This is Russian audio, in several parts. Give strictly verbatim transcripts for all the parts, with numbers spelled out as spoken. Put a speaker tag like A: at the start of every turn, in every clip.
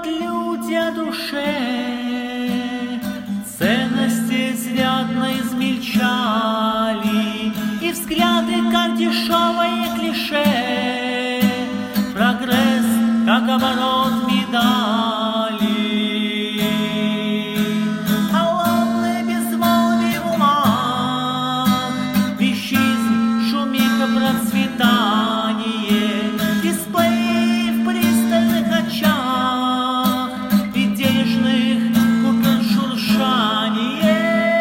A: Забывают люди о душе, ценности изрядно измельчали, и взгляды, как дешевое клише, прогресс, как оборот медали. Холодное безмолвие в умах, вещизм, шумиха, процветание, дисплеи в пристальных очах и денежных купюр шуршание.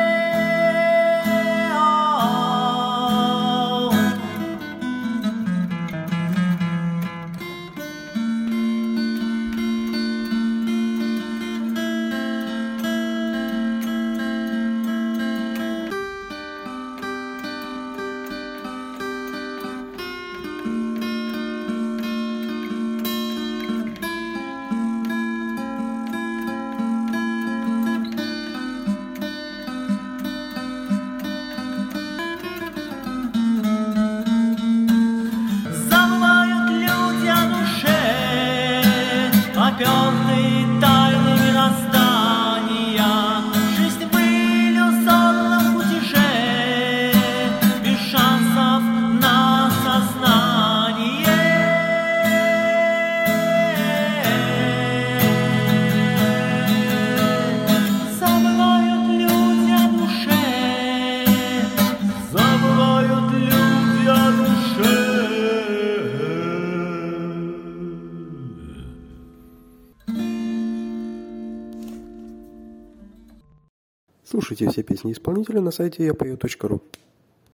A: Попёртые тайны мироздания, жизнь в иллюзорном кутеже, без шансов на осознание. Забывают люди о душе, забывают люди о душе.
B: Слушайте все песни исполнителя на сайте я пою точка ру.